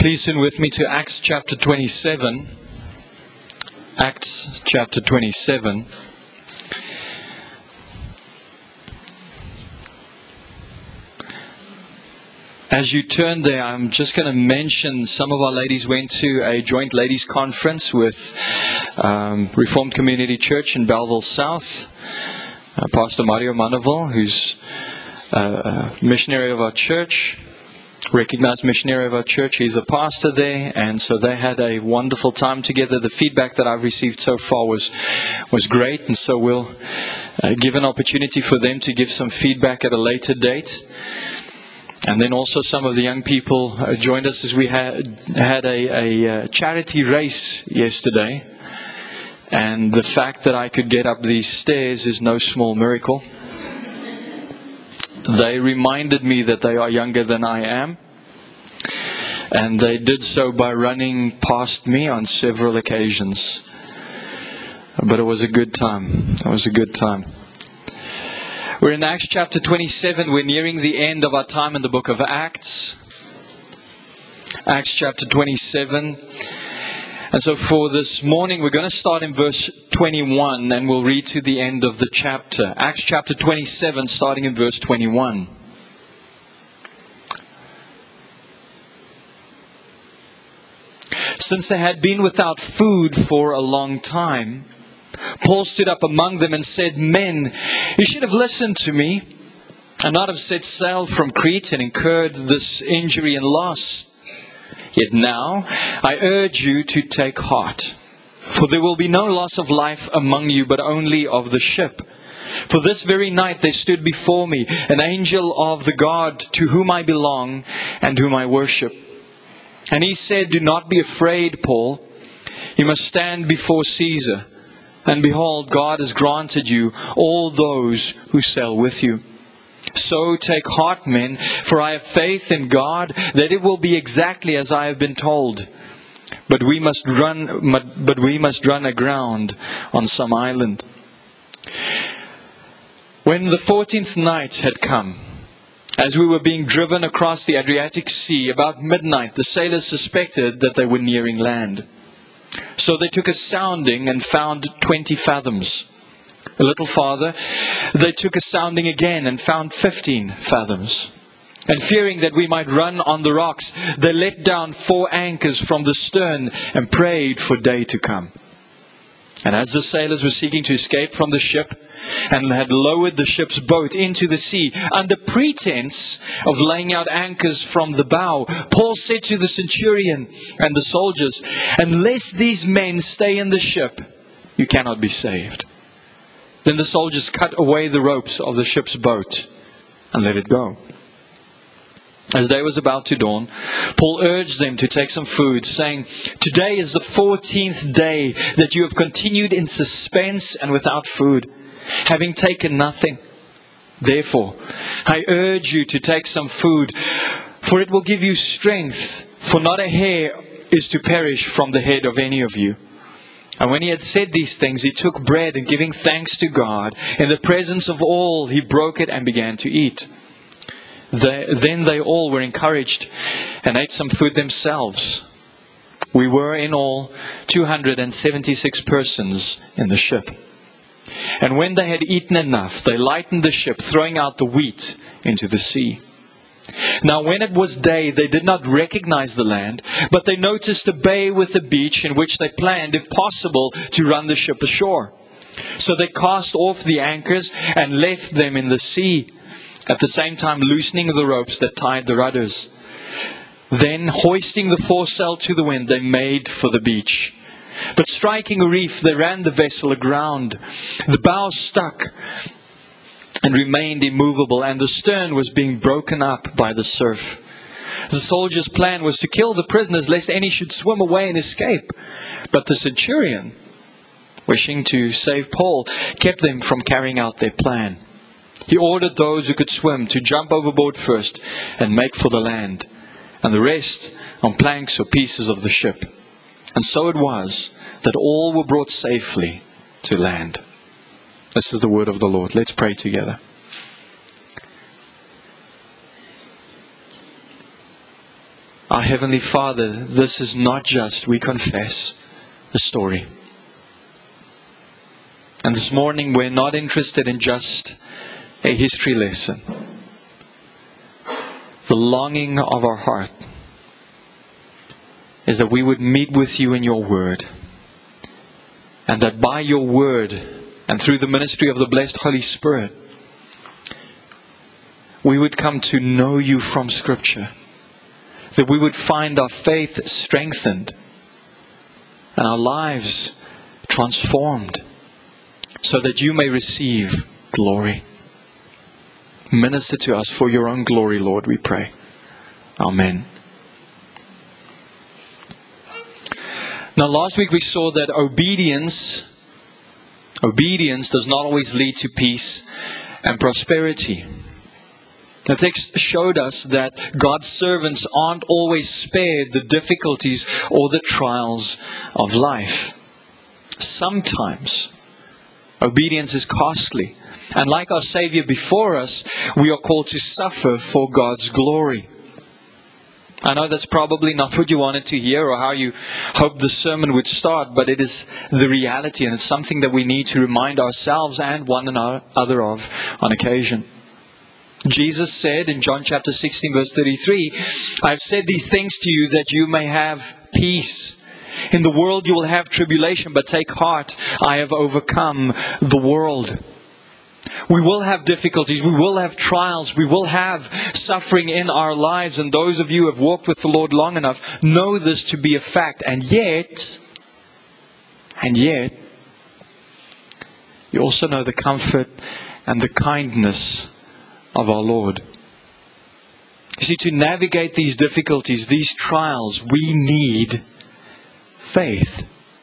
Please turn with me to Acts chapter 27. Acts chapter 27. As you turn there, I'm just going to mention some of our ladies went to a joint ladies conference with Reformed Community Church in Belleville South. Pastor Mario Manaval, who's a missionary of our church, recognized missionary of our church. He's a pastor there, and so they had a wonderful time together. The feedback that I've received so far was great, and so we'll give an opportunity for them to give some feedback at a later date. And then also some of the young people joined us as we had a charity race yesterday. And the fact that I could get up these stairs is no small miracle. They reminded me that they are younger than I am. And they did so by running past me on several occasions. But it was a good time. It was a good time. We're in Acts chapter 27. We're nearing the end of our time in the book of Acts. Acts chapter 27. And so for this morning, we're going to start in verse 21 and we'll read to the end of the chapter. Acts chapter 27, starting in verse 21. Since they had been without food for a long time, Paul stood up among them and said, "Men, you should have listened to me and not have set sail from Crete and incurred this injury and loss. Yet now I urge you to take heart, for there will be no loss of life among you, but only of the ship. For this very night there stood before me an angel of the God to whom I belong and whom I worship. And he said, 'Do not be afraid, Paul. You must stand before Caesar. And behold, God has granted you all those who sail with you. So take heart, men, for I have faith in God that it will be exactly as I have been told. But we must run aground on some island.' When the 14th night had come, as we were being driven across the Adriatic Sea, about midnight, the sailors suspected that they were nearing land. So they took a sounding and found 20 fathoms. A little farther, they took a sounding again and found 15 fathoms. And fearing that we might run on the rocks, they let down 4 anchors from the stern and prayed for day to come. And as the sailors were seeking to escape from the ship, and had lowered the ship's boat into the sea, under pretense of laying out anchors from the bow, Paul said to the centurion and the soldiers, 'Unless these men stay in the ship, you cannot be saved.' Then the soldiers cut away the ropes of the ship's boat and let it go. As day was about to dawn, Paul urged them to take some food, saying, 'Today is the 14th day that you have continued in suspense and without food, having taken nothing. Therefore, I urge you to take some food, for it will give you strength, for not a hair is to perish from the head of any of you.' And when he had said these things, he took bread and giving thanks to God, in the presence of all, he broke it and began to eat. Then they all were encouraged and ate some food themselves. We were in all 276 persons in the ship. And when they had eaten enough, they lightened the ship, throwing out the wheat into the sea. Now when it was day, they did not recognize the land, but they noticed a bay with a beach in which they planned, if possible, to run the ship ashore. So they cast off the anchors and left them in the sea, at the same time loosening the ropes that tied the rudders. Then, hoisting the foresail to the wind, they made for the beach. But striking a reef, they ran the vessel aground. The bow stuck and remained immovable, and the stern was being broken up by the surf. The soldiers' plan was to kill the prisoners, lest any should swim away and escape. But the centurion, wishing to save Paul, kept them from carrying out their plan. He ordered those who could swim to jump overboard first and make for the land, and the rest on planks or pieces of the ship. And so it was that all were brought safely to land. This is the word of the Lord. Let's pray together. Our Heavenly Father, this is not just, we confess, a story. And this morning we're not interested in just a history lesson. The longing of our heart is that we would meet with you in your word. And that by your word and through the ministry of the blessed Holy Spirit, we would come to know you from Scripture. That we would find our faith strengthened and our lives transformed so that you may receive glory. Minister to us for your own glory, Lord, we pray. Amen. Now, last week we saw that obedience does not always lead to peace and prosperity. The text showed us that God's servants aren't always spared the difficulties or the trials of life. Sometimes obedience is costly. And like our Savior before us, we are called to suffer for God's glory. I know that's probably not what you wanted to hear or how you hoped the sermon would start, but it is the reality, and it's something that we need to remind ourselves and one another of on occasion. Jesus said in John chapter 16 verse 33, I have said these things to you that you may have peace. In the world you will have tribulation, but take heart, I have overcome the world. We will have difficulties, we will have trials, we will have suffering in our lives, and those of you who have walked with the Lord long enough know this to be a fact. And yet, you also know the comfort and the kindness of our Lord. You see, to navigate these difficulties, these trials, we need faith.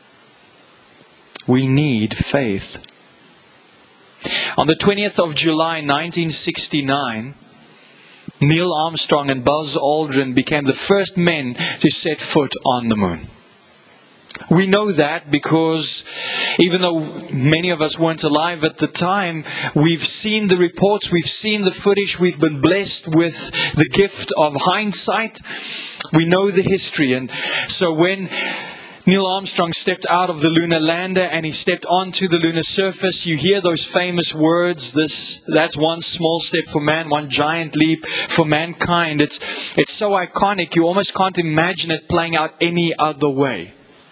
We need faith. On the 20th of July 1969, Neil Armstrong and Buzz Aldrin became the first men to set foot on the moon. We know that because even though many of us weren't alive at the time, we've seen the reports, we've seen the footage, we've been blessed with the gift of hindsight. We know the history. And so when Neil Armstrong stepped out of the lunar lander and he stepped onto the lunar surface, you hear those famous words, that's one small step for man, one giant leap for mankind. It's so iconic, you almost can't imagine it playing out any other way.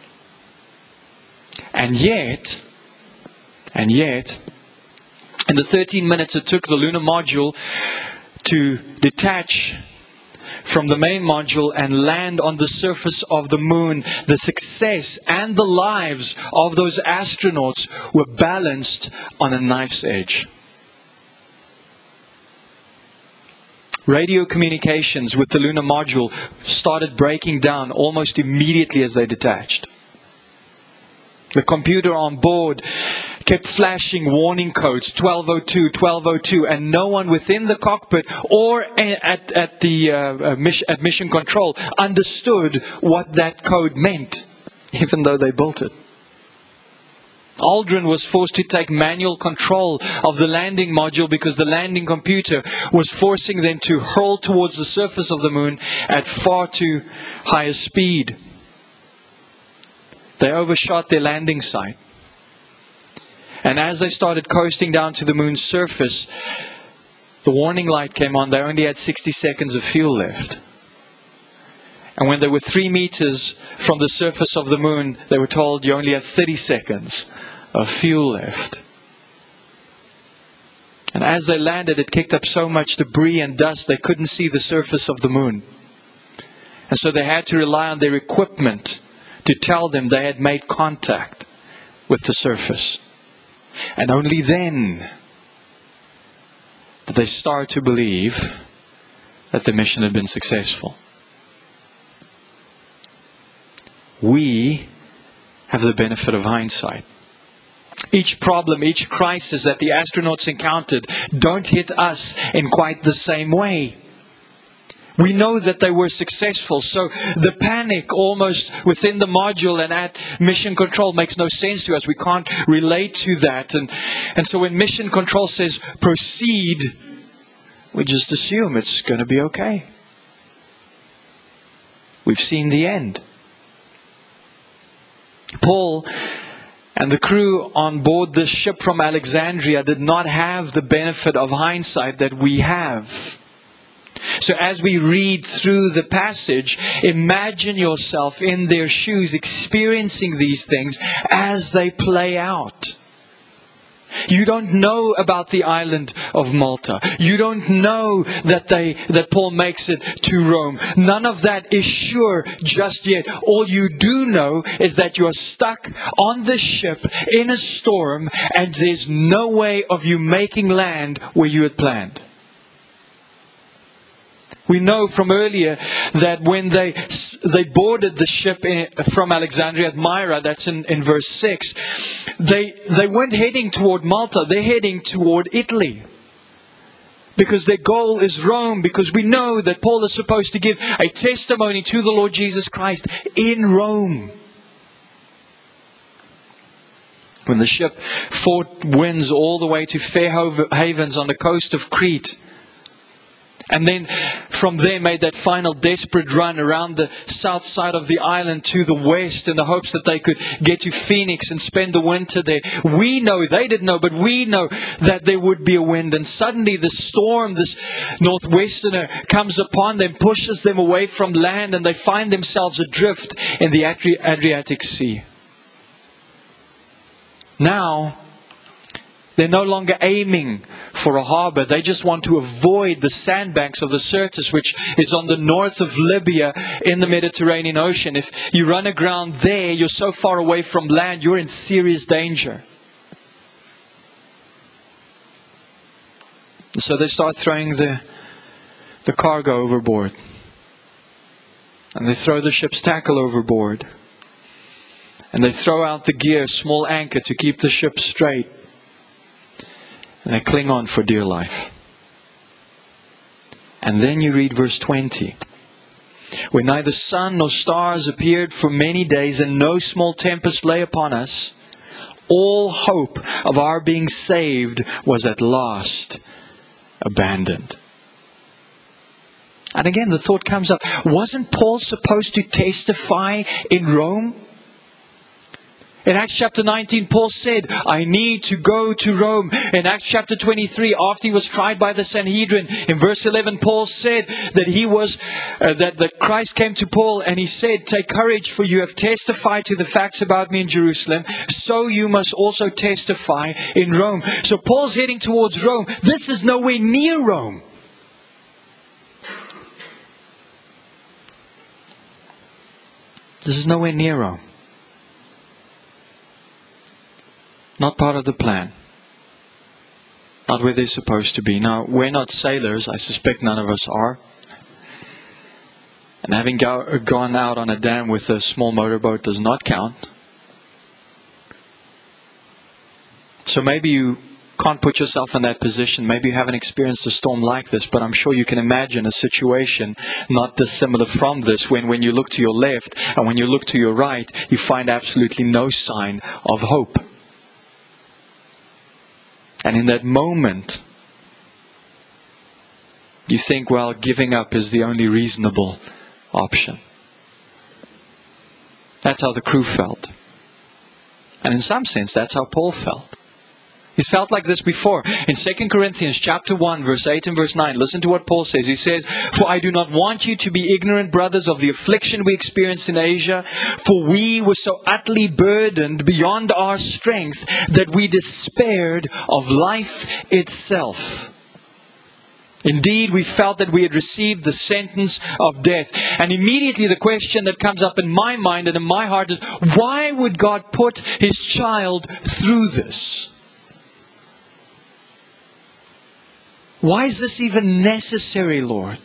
And yet, in the 13 minutes it took the lunar module to detach from the main module and land on the surface of the moon, the success and the lives of those astronauts were balanced on a knife's edge. Radio communications with the lunar module started breaking down almost immediately as they detached. The computer on board kept flashing warning codes, 1202, 1202, and no one within the cockpit or at mission control understood what that code meant, even though they built it. Aldrin was forced to take manual control of the landing module because the landing computer was forcing them to hurl towards the surface of the moon at far too high a speed. They overshot their landing site. And as they started coasting down to the moon's surface, the warning light came on. They only had 60 seconds of fuel left. And when they were 3 meters from the surface of the moon, they were told you only have 30 seconds of fuel left. And as they landed, it kicked up so much debris and dust they couldn't see the surface of the moon. And so they had to rely on their equipment to tell them they had made contact with the surface. And only then did they start to believe that the mission had been successful. We have the benefit of hindsight. Each problem, each crisis that the astronauts encountered don't hit us in quite the same way. We know that they were successful, so the panic almost within the module and at mission control makes no sense to us. We can't relate to that. And so when mission control says proceed, we just assume it's going to be okay. we've seen the end. Paul and the crew on board this ship from Alexandria did not have the benefit of hindsight that we have. So as we read through the passage, imagine yourself in their shoes experiencing these things as they play out. You don't know about the island of Malta. You don't know that Paul makes it to Rome. None of that is sure just yet. All you do know is that you're stuck on the ship in a storm and there's no way of you making land where you had planned. We know from earlier that when they boarded the ship from Alexandria at Myra, that's in verse 6, they weren't heading toward Malta, they're heading toward Italy. Because their goal is Rome, because we know that Paul is supposed to give a testimony to the Lord Jesus Christ in Rome. When the ship fought winds all the way to Fair Havens on the coast of Crete, and then from there made that final desperate run around the south side of the island to the west in the hopes that they could get to Phoenix and spend the winter there. We know, they didn't know, but we know that there would be a wind. And suddenly the storm, this northwesterner, comes upon them, pushes them away from land, and they find themselves adrift in the Adriatic Sea. Now, they're no longer aiming for a harbor. They just want to avoid the sandbanks of the Syrtis, which is on the north of Libya in the Mediterranean Ocean. If you run aground there, you're so far away from land, you're in serious danger. So they start throwing the cargo overboard. And they throw the ship's tackle overboard. And they throw out the gear, small anchor to keep the ship straight. And they cling on for dear life. And then you read verse 20. When neither sun nor stars appeared for many days, and no small tempest lay upon us, all hope of our being saved was at last abandoned. And again the thought comes up, wasn't Paul supposed to testify in Rome? In Acts chapter 19, Paul said, I need to go to Rome. In Acts chapter 23, after he was tried by the Sanhedrin, in verse 11, Paul said that that Christ came to Paul and he said, take courage, for you have testified to the facts about me in Jerusalem, so you must also testify in Rome. So Paul's heading towards Rome. This is nowhere near Rome. This is nowhere near Rome. Not part of the plan. Not where they're supposed to be. Now, we're not sailors. I suspect none of us are. And having gone out on a dam with a small motorboat does not count. So maybe you can't put yourself in that position. Maybe you haven't experienced a storm like this, but I'm sure you can imagine a situation not dissimilar from this when you look to your left and when you look to your right, you find absolutely no sign of hope. And in that moment, you think, well, giving up is the only reasonable option. That's how the crew felt. And in some sense, that's how Paul felt. He's felt like this before. In 2 Corinthians chapter 1, verse 8 and verse 9, listen to what Paul says. He says, for I do not want you to be ignorant, brothers, of the affliction we experienced in Asia, for we were so utterly burdened beyond our strength that we despaired of life itself. Indeed, we felt that we had received the sentence of death. And immediately the question that comes up in my mind and in my heart is, why would God put His child through this? Why is this even necessary, Lord?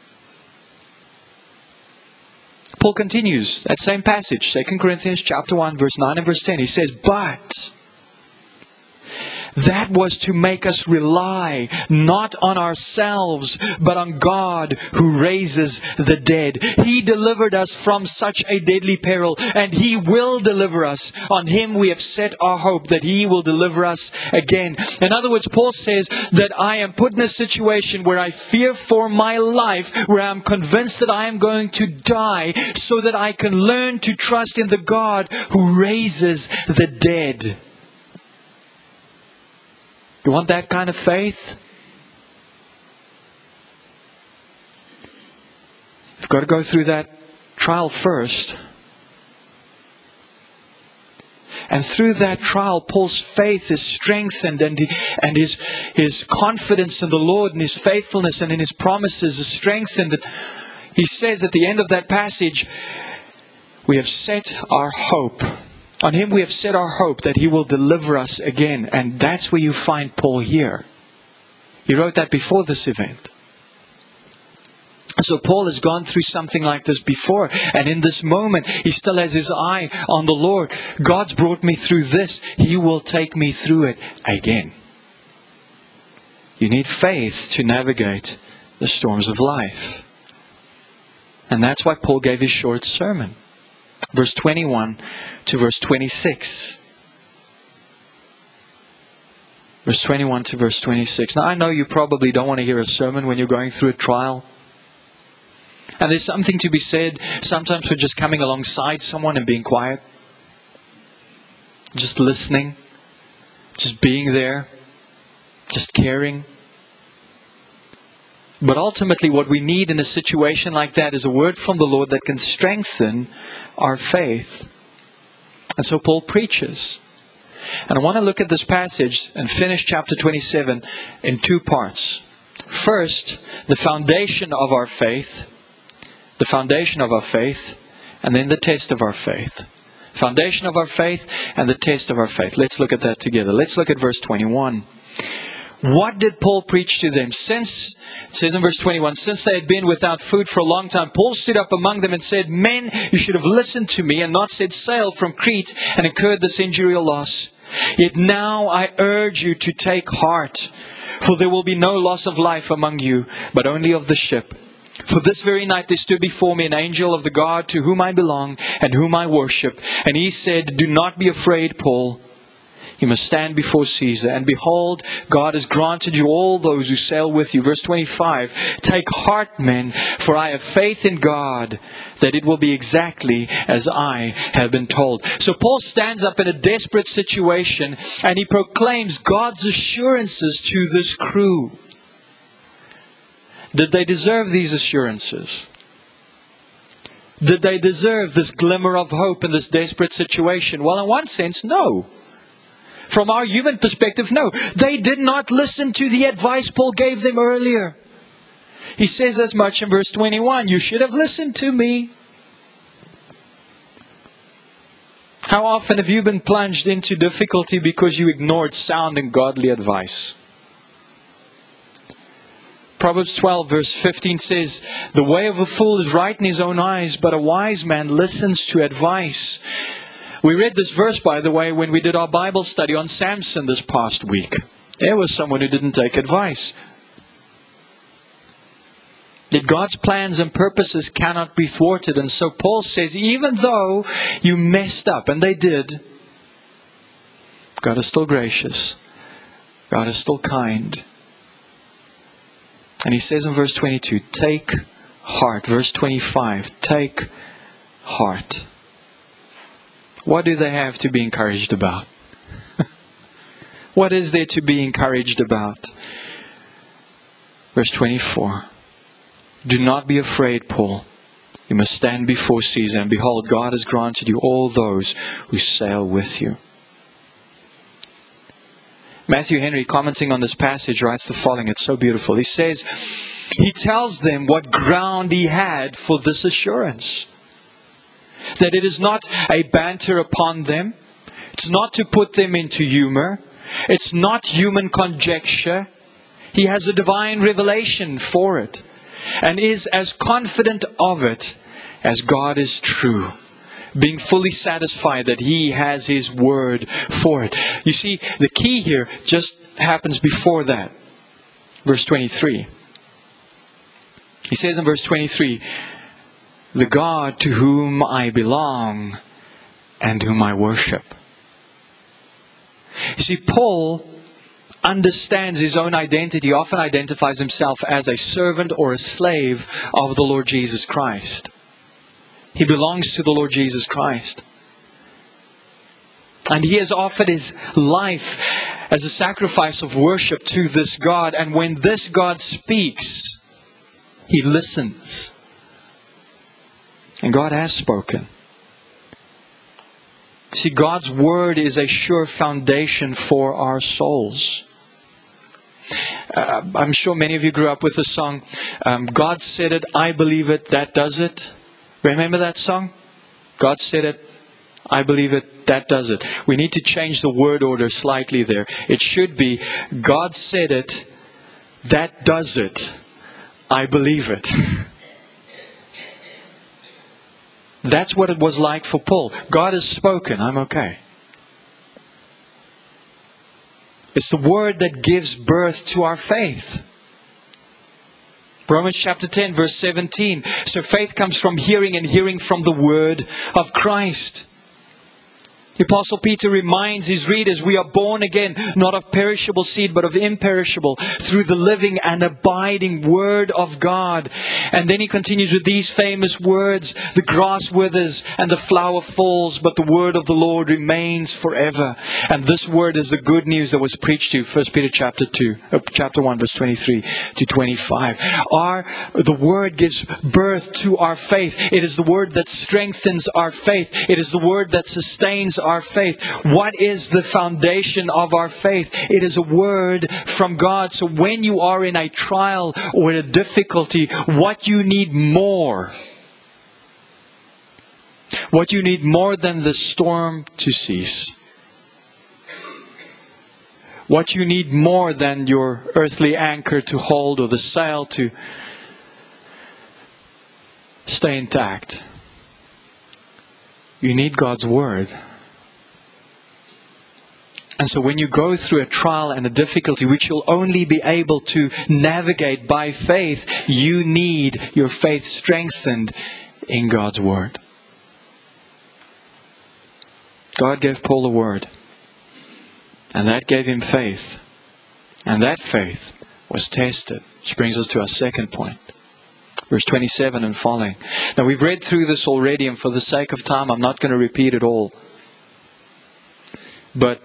Paul continues that same passage, 2 Corinthians chapter 1, verse 9 and verse 10. He says, but That was to make us rely not on ourselves, but on God who raises the dead. He delivered us from such a deadly peril, and He will deliver us. On Him we have set our hope that He will deliver us again. In other words, Paul says that I am put in a situation where I fear for my life, where I'm convinced that I am going to die, so that I can learn to trust in the God who raises the dead. You want that kind of faith? You've got to go through that trial first. And through that trial, Paul's faith is strengthened, and his confidence in the Lord and his faithfulness and in His promises is strengthened. And he says at the end of that passage, we have set our hope. On Him we have set our hope that He will deliver us again. And that's where you find Paul here. He wrote that before this event. So Paul has gone through something like this before. And in this moment, he still has his eye on the Lord. God's brought me through this. He will take me through it again. You need faith to navigate the storms of life. And that's why Paul gave his short sermon. Verse 21 to verse 26. Verse 21 to verse 26. Now I know you probably don't want to hear a sermon when you're going through a trial. And there's something to be said sometimes for just coming alongside someone and being quiet. Just listening. Just being there. Just caring. But ultimately what we need in a situation like that is a word from the Lord that can strengthen our faith. And so Paul preaches. And I want to look at this passage and finish chapter 27 in two parts. First, the foundation of our faith. The foundation of our faith. And then the test of our faith. Foundation of our faith and the test of our faith. Let's look at that together. Let's look at verse 21. What did Paul preach to them? Since, it says in verse 21, since they had been without food for a long time, Paul stood up among them and said, Men, you should have listened to me and not set sail from Crete and incurred this injury or loss. Yet now I urge you to take heart, for there will be no loss of life among you, but only of the ship. For this very night there stood before me an angel of the God to whom I belong and whom I worship. And he said, Do not be afraid, Paul. You must stand before Caesar. And behold, God has granted you all those who sail with you. Verse 25. Take heart, men, for I have faith in God that it will be exactly as I have been told. So Paul stands up in a desperate situation and he proclaims God's assurances to this crew. Did they deserve these assurances? Did they deserve this glimmer of hope in this desperate situation? Well, in one sense, no. From our human perspective, no. They did not listen to the advice Paul gave them earlier. He says as much in verse 21. You should have listened to me. How often have you been plunged into difficulty because you ignored sound and godly advice? Proverbs 12 verse 15 says, The way of a fool is right in his own eyes, but a wise man listens to advice. We read this verse, by the way, when we did our Bible study on Samson this past week. There was someone who didn't take advice. That God's plans and purposes cannot be thwarted. And so Paul says, even though you messed up, and they did, God is still gracious. God is still kind. And he says in verse 22, take heart. Verse 25, take heart. What do they have to be encouraged about? What is there to be encouraged about? Verse 24. Do not be afraid, Paul. You must stand before Caesar, and behold, God has granted you all those who sail with you. Matthew Henry, commenting on this passage, writes the following. It's so beautiful. He says, he tells them what ground he had for this assurance. That it is not a banter upon them. It's not to put them into humor. It's not human conjecture. He has a divine revelation for it. And is as confident of it as God is true. being fully satisfied that He has His word for it. You see, the key here just happens before that. Verse 23. He says in verse 23, the God to whom I belong and whom I worship. You see, Paul understands his own identity. He often identifies himself as a servant or a slave of the Lord Jesus Christ. He belongs to the Lord Jesus Christ. And he has offered his life as a sacrifice of worship to this God. And when this God speaks, he listens. And God has spoken. See, God's word is a sure foundation for our souls. I'm sure many of you grew up with the song, God said it, I believe it, that does it. Remember that song? God said it, I believe it, that does it. We need to change the word order slightly there. It should be, God said it, that does it, I believe it. That's what it was like for Paul. God has spoken, I'm okay. It's the word that gives birth to our faith. Romans chapter 10, verse 17. So faith comes from hearing, and hearing from the word of Christ. The Apostle Peter reminds his readers, we are born again, not of perishable seed, but of imperishable, through the living and abiding Word of God. And then he continues with these famous words, the grass withers and the flower falls, but the word of the Lord remains forever. And this word is the good news that was preached to you, 1 Peter chapter 1, verse 23 to 25. The word gives birth to our faith. It is the word that strengthens our faith. It is the word that sustains our faith. What is the foundation of our faith? It is a word from God. So when you are in a trial or a difficulty, what you need more than the storm to cease, what you need more than your earthly anchor to hold or the sail to stay intact, you need God's word. And so when you go through a trial and a difficulty which you'll only be able to navigate by faith, you need your faith strengthened in God's word. God gave Paul the word, and that gave him faith. And that faith was tested. Which brings us to our second point. Verse 27 and following. Now we've read through this already, and for the sake of time, I'm not going to repeat it all. But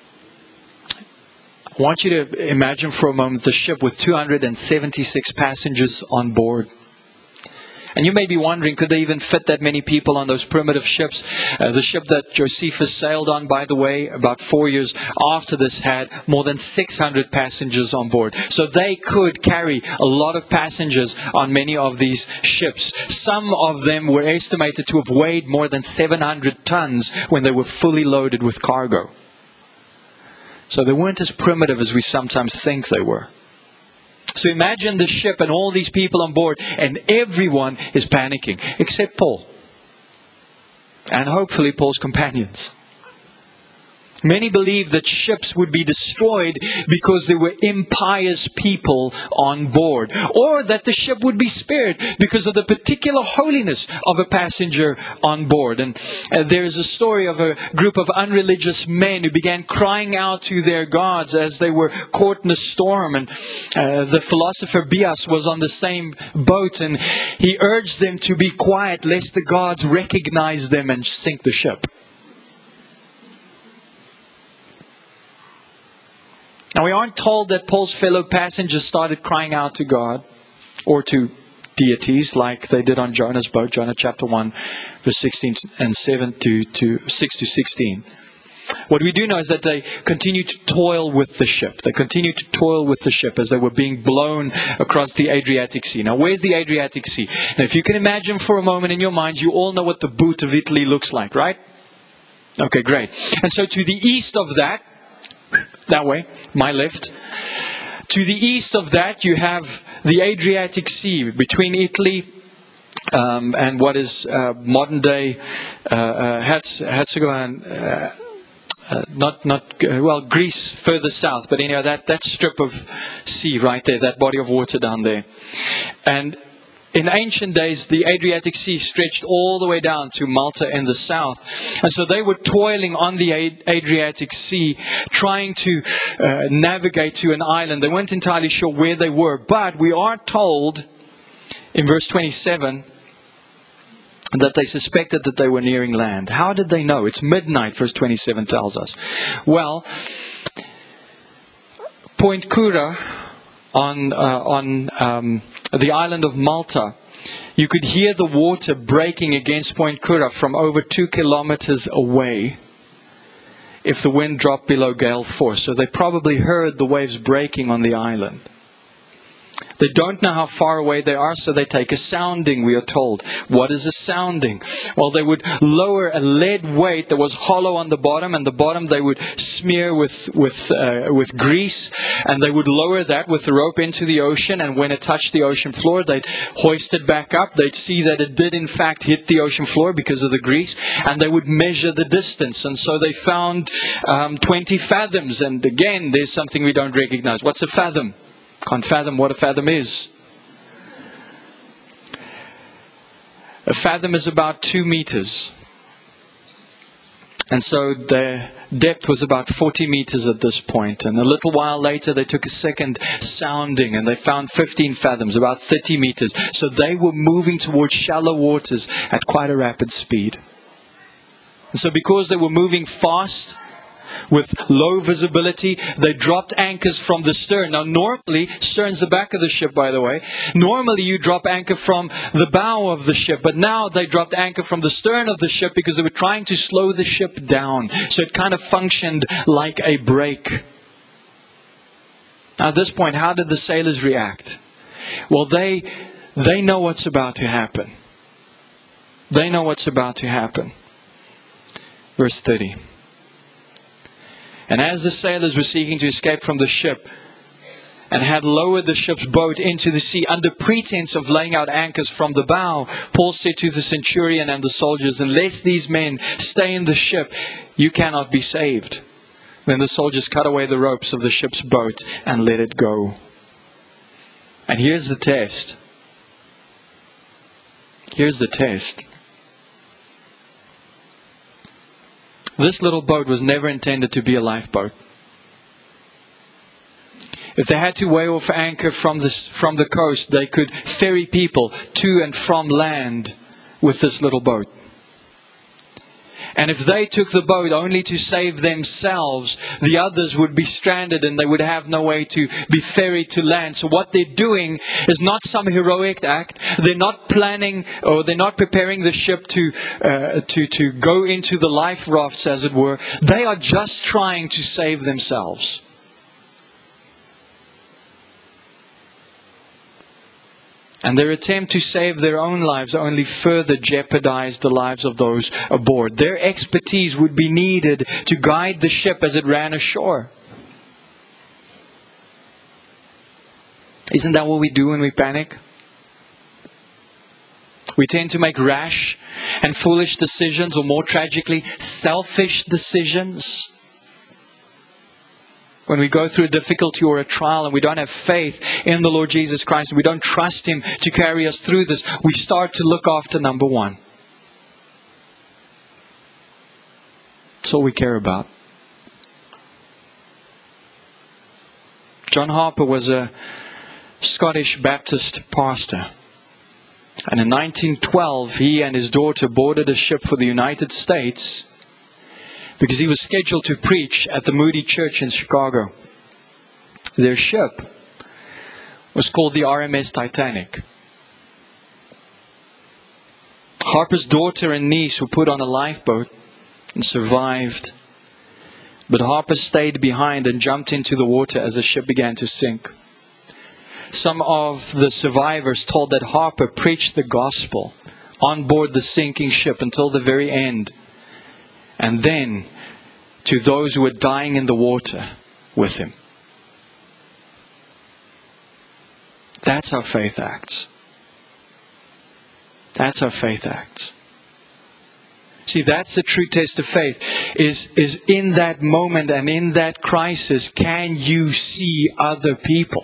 I want you to imagine for a moment the ship with 276 passengers on board. And you may be wondering, could they even fit that many people on those primitive ships? The ship that Josephus sailed on, by the way, about 4 years after this, had more than 600 passengers on board. So they could carry a lot of passengers on many of these ships. Some of them were estimated to have weighed more than 700 tons when they were fully loaded with cargo. So they weren't as primitive as we sometimes think they were. So imagine the ship and all these people on board, and everyone is panicking, except Paul. And hopefully Paul's companions. Many believe that ships would be destroyed because there were impious people on board. Or that the ship would be spared because of the particular holiness of a passenger on board. And there is a story of a group of unreligious men who began crying out to their gods as they were caught in a storm. And the philosopher Bias was on the same boat, and he urged them to be quiet lest the gods recognize them and sink the ship. Now, we aren't told that Paul's fellow passengers started crying out to God or to deities like they did on Jonah's boat, Jonah chapter 1, verse 16 and 7 to 6 to 16. What we do know is that they continued to toil with the ship. They continued to toil with the ship as they were being blown across the Adriatic Sea. Now, where's the Adriatic Sea? Now, if you can imagine for a moment in your minds, you all know what the boot of Italy looks like, right? Okay, great. And so to the east of that way, my left. To the east of that, you have the Adriatic Sea between Italy and what is modern day Herzegovina, Greece further south, but anyhow, that strip of sea right there, that body of water down there. And in ancient days, the Adriatic Sea stretched all the way down to Malta in the south. And so they were toiling on the Adriatic Sea, trying to navigate to an island. They weren't entirely sure where they were, but we are told in verse 27 that they suspected that they were nearing land. How did they know? It's midnight, verse 27 tells us. Well, Point Kura on the island of Malta, you could hear the water breaking against Point Kura from over 2 kilometers away if the wind dropped below gale force. So they probably heard the waves breaking on the island. They don't know how far away they are, so they take a sounding, we are told. What is a sounding? Well, they would lower a lead weight that was hollow on the bottom, and the bottom they would smear with grease, and they would lower that with the rope into the ocean, and when it touched the ocean floor, they'd hoist it back up. They'd see that it did in fact hit the ocean floor because of the grease, and they would measure the distance. And so they found 20 fathoms, and again, there's something we don't recognize. What's a fathom? Can't fathom what a fathom is. A fathom is about 2 meters. And so the depth was about 40 meters at this point. And a little while later they took a second sounding and they found 15 fathoms, about 30 meters. So they were moving towards shallow waters at quite a rapid speed. And so because they were moving fast, with low visibility, they dropped anchors from the stern. Now normally, stern's the back of the ship, by the way. Normally you drop anchor from the bow of the ship, but now they dropped anchor from the stern of the ship because they were trying to slow the ship down. So it kind of functioned like a brake. Now at this point, how did the sailors react? Well, they know what's about to happen. They know what's about to happen. Verse 30. And as the sailors were seeking to escape from the ship and had lowered the ship's boat into the sea under pretense of laying out anchors from the bow, Paul said to the centurion and the soldiers, "Unless these men stay in the ship, you cannot be saved." Then the soldiers cut away the ropes of the ship's boat and let it go. And here's the test. Here's the test. This little boat was never intended to be a lifeboat. If they had to weigh off anchor from the coast, they could ferry people to and from land with this little boat. And if they took the boat only to save themselves, the others would be stranded and they would have no way to be ferried to land. So what they're doing is not some heroic act. They're not planning or they're not preparing the ship to go into the life rafts, as it were. They are just trying to save themselves. And their attempt to save their own lives only further jeopardized the lives of those aboard. Their expertise would be needed to guide the ship as it ran ashore. Isn't that what we do when we panic? We tend to make rash and foolish decisions, or more tragically, selfish decisions. When we go through a difficulty or a trial and we don't have faith in the Lord Jesus Christ, we don't trust Him to carry us through this, we start to look after number one. That's all we care about. John Harper was a Scottish Baptist pastor. And in 1912, he and his daughter boarded a ship for the United States because he was scheduled to preach at the Moody Church in Chicago. Their ship was called the RMS Titanic. Harper's daughter and niece were put on a lifeboat and survived. But Harper stayed behind and jumped into the water as the ship began to sink. Some of the survivors told that Harper preached the gospel on board the sinking ship until the very end. And then to those who were dying in the water with him. That's how faith acts. That's how faith acts. See, that's the true test of faith, is in that moment and in that crisis, can you see other people?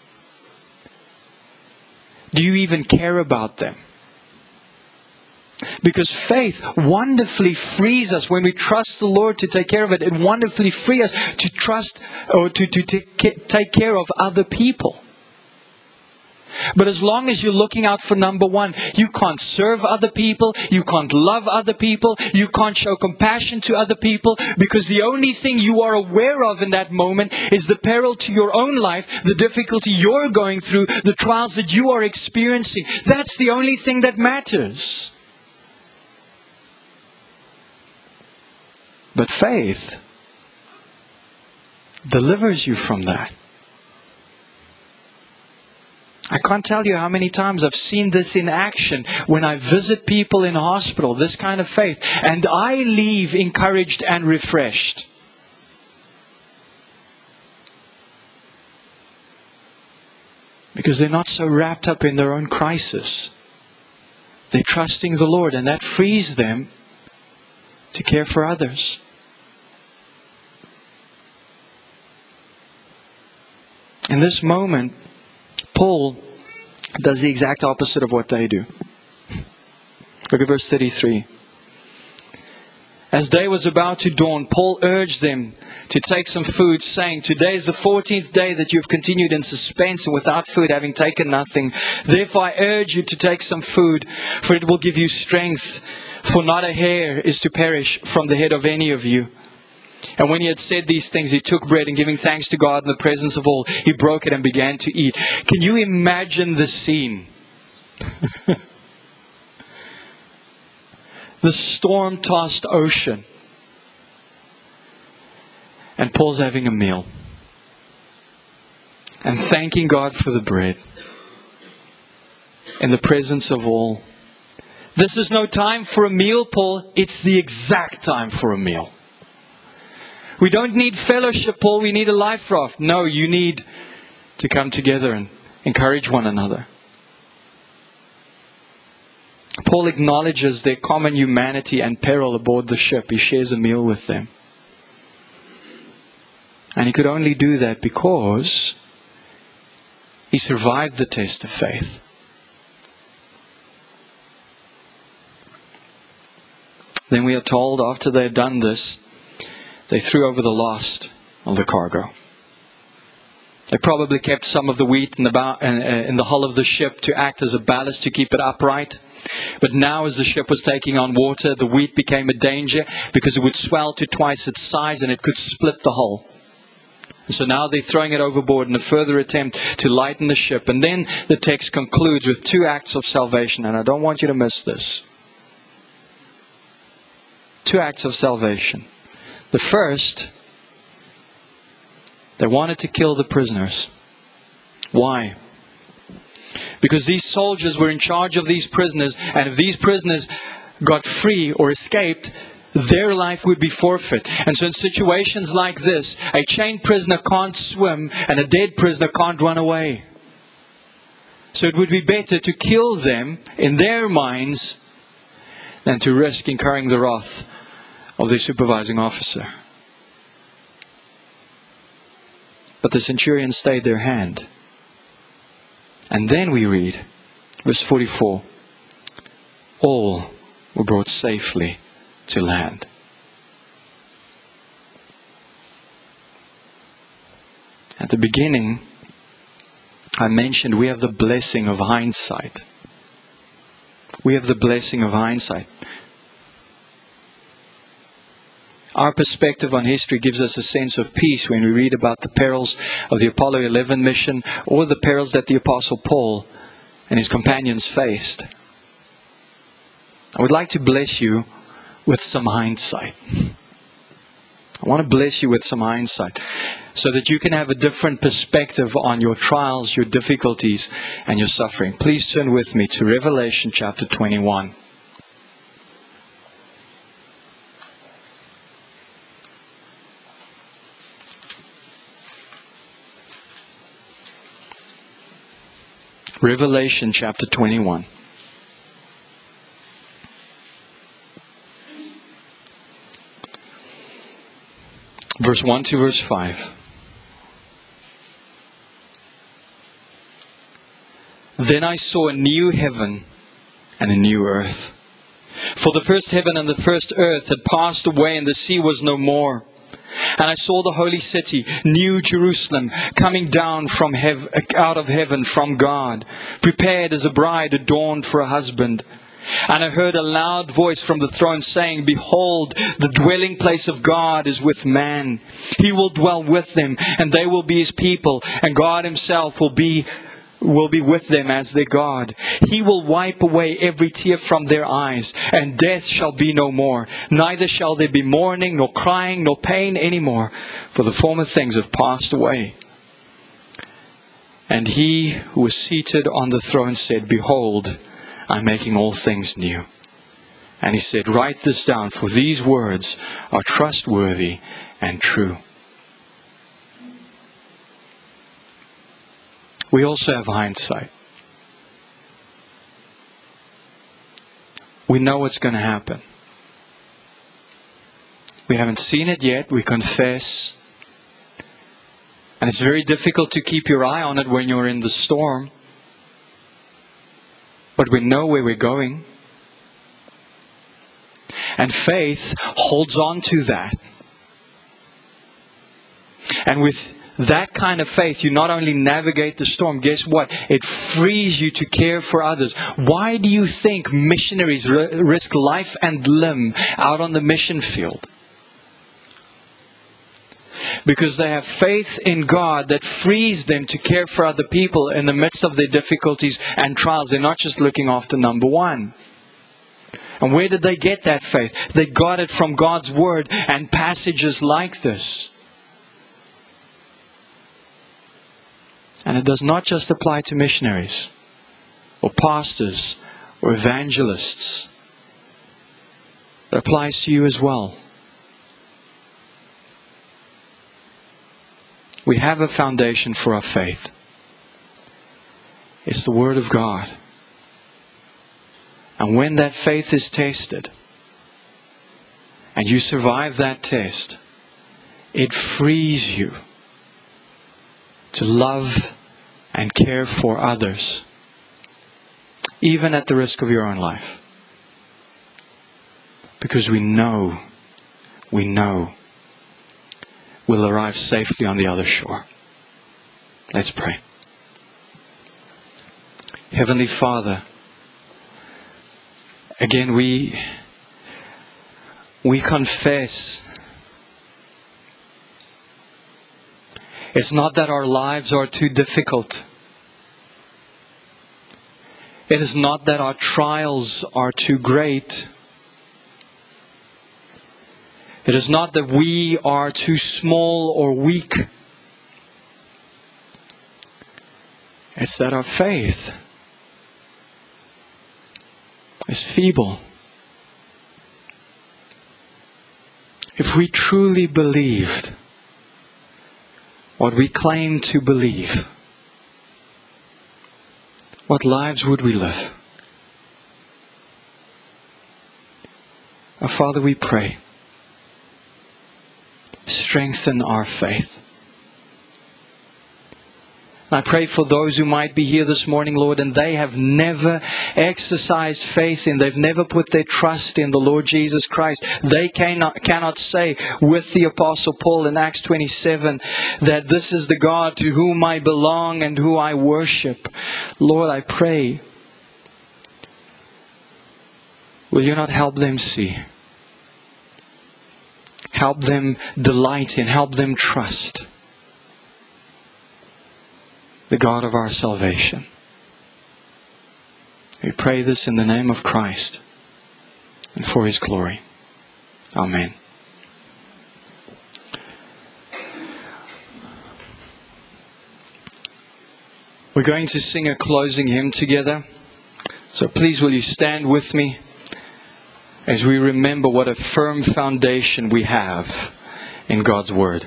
Do you even care about them? Because faith wonderfully frees us when we trust the Lord to take care of it. It wonderfully frees us to trust or to take care of other people. But as long as you're looking out for number one, you can't serve other people, you can't love other people, you can't show compassion to other people, because the only thing you are aware of in that moment is the peril to your own life, the difficulty you're going through, the trials that you are experiencing. That's the only thing that matters. But faith delivers you from that. I can't tell you how many times I've seen this in action when I visit people in hospital, this kind of faith, and I leave encouraged and refreshed. Because they're not so wrapped up in their own crisis. They're trusting the Lord, and that frees them to care for others. In this moment, Paul does the exact opposite of what they do. Look at verse 33. As day was about to dawn, Paul urged them to take some food, saying, "Today is the 14th day that you have continued in suspense and without food, having taken nothing. Therefore I urge you to take some food, for it will give you strength. For not a hair is to perish from the head of any of you." And when he had said these things, he took bread, and giving thanks to God in the presence of all, he broke it and began to eat. Can you imagine the scene? The storm-tossed ocean. And Paul's having a meal. And thanking God for the bread. In the presence of all. This is no time for a meal, Paul. It's the exact time for a meal. We don't need fellowship, Paul. We need a life raft. No, you need to come together and encourage one another. Paul acknowledges their common humanity and peril aboard the ship. He shares a meal with them. And he could only do that because he survived the test of faith. Then we are told after they had done this, they threw over the last of the cargo. They probably kept some of the wheat in the hull of the ship to act as a ballast to keep it upright. But now as the ship was taking on water, the wheat became a danger because it would swell to twice its size and it could split the hull. And so now they're throwing it overboard in a further attempt to lighten the ship. And then the text concludes with two acts of salvation. And I don't want you to miss this. Two acts of salvation. The first, they wanted to kill the prisoners. Why? Because these soldiers were in charge of these prisoners, and if these prisoners got free or escaped, their life would be forfeit. And so in situations like this, a chained prisoner can't swim, and a dead prisoner can't run away. So it would be better to kill them in their minds than to risk incurring the wrath of the supervising officer. But the centurion stayed their hand. And then we read, verse 44, all were brought safely to land. At the beginning, I mentioned we have the blessing of hindsight. We have the blessing of hindsight. Our perspective on history gives us a sense of peace when we read about the perils of the Apollo 11 mission or the perils that the Apostle Paul and his companions faced. I would like to bless you with some hindsight. I want to bless you with some hindsight so that you can have a different perspective on your trials, your difficulties, and your suffering. Please turn with me to Revelation chapter 21. Revelation chapter 21. Verse 1 to verse 5. Then I saw a new heaven and a new earth. For the first heaven and the first earth had passed away, and the sea was no more. And I saw the holy city, New Jerusalem, coming down from out of heaven from God, prepared as a bride adorned for a husband. And I heard a loud voice from the throne saying, Behold, the dwelling place of God is with man. He will dwell with them, and they will be His people, and God Himself will be with them as their God. He will wipe away every tear from their eyes, and death shall be no more. Neither shall there be mourning, nor crying, nor pain any more, for the former things have passed away. And He who was seated on the throne said, Behold, I am making all things new. And He said, Write this down, for these words are trustworthy and true. We also have hindsight. We know what's going to happen. We haven't seen it yet, we confess. And it's very difficult to keep your eye on it when you're in the storm. But we know where we're going. And faith holds on to that. And with that kind of faith, you not only navigate the storm, guess what? It frees you to care for others. Why do you think missionaries risk life and limb out on the mission field? Because they have faith in God that frees them to care for other people in the midst of their difficulties and trials. They're not just looking after number one. And where did they get that faith? They got it from God's Word and passages like this. And it does not just apply to missionaries or pastors or evangelists. It applies to you as well. We have a foundation for our faith. It's the Word of God. And when that faith is tested, and you survive that test, it frees you to love and care for others, even at the risk of your own life. Because we know we'll arrive safely on the other shore. Let's pray. Heavenly Father, again we confess it's not that our lives are too difficult. It is not that our trials are too great. It is not that we are too small or weak. It's that our faith is feeble. If we truly believed what we claim to believe, what lives would we live? Our Father, we pray, strengthen our faith. And I pray for those who might be here this morning, Lord, and they have never exercised faith in, they've never put their trust in the Lord Jesus Christ. They cannot say with the Apostle Paul in Acts 27 that this is the God to whom I belong and who I worship. Lord, I pray, will you not help them see? Help them delight in, help them trust the God of our salvation. We pray this in the name of Christ and for His glory. Amen. We're going to sing a closing hymn together. So please will you stand with me as we remember what a firm foundation we have in God's Word.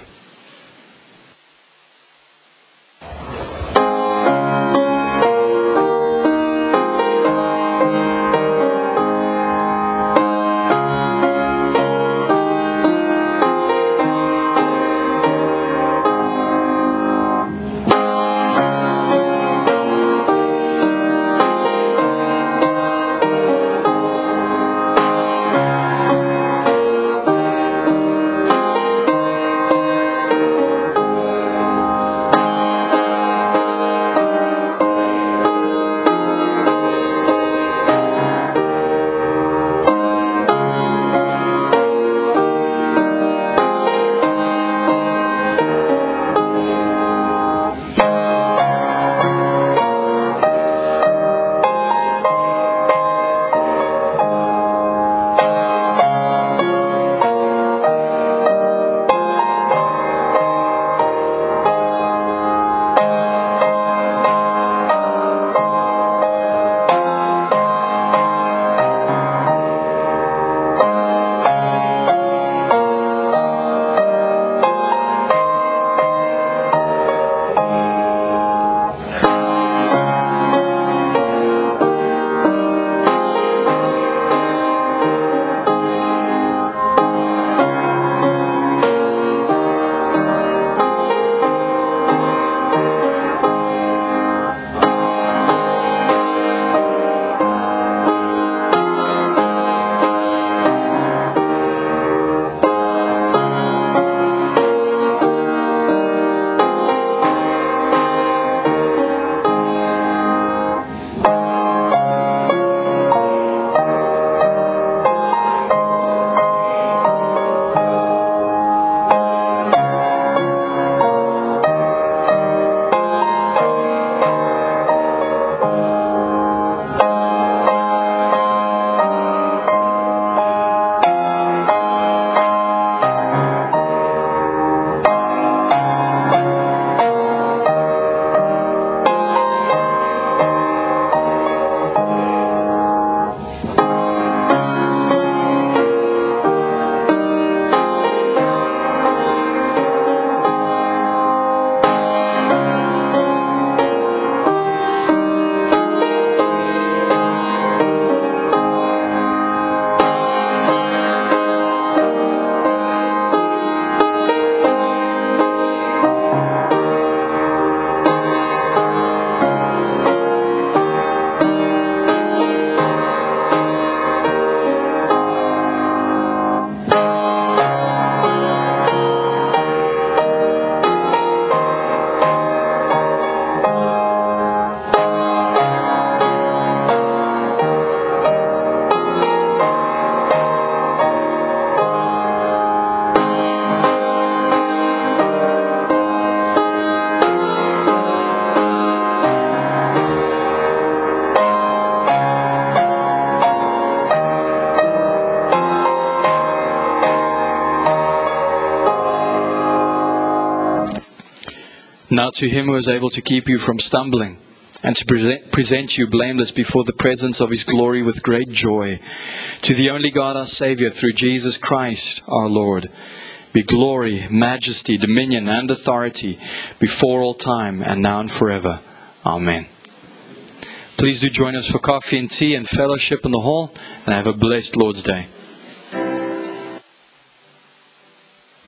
Now to Him who is able to keep you from stumbling, and to present you blameless before the presence of His glory with great joy, to the only God our Saviour, through Jesus Christ our Lord, be glory, majesty, dominion, and authority before all time, and now and forever. Amen. Please do join us for coffee and tea and fellowship in the hall, and have a blessed Lord's Day.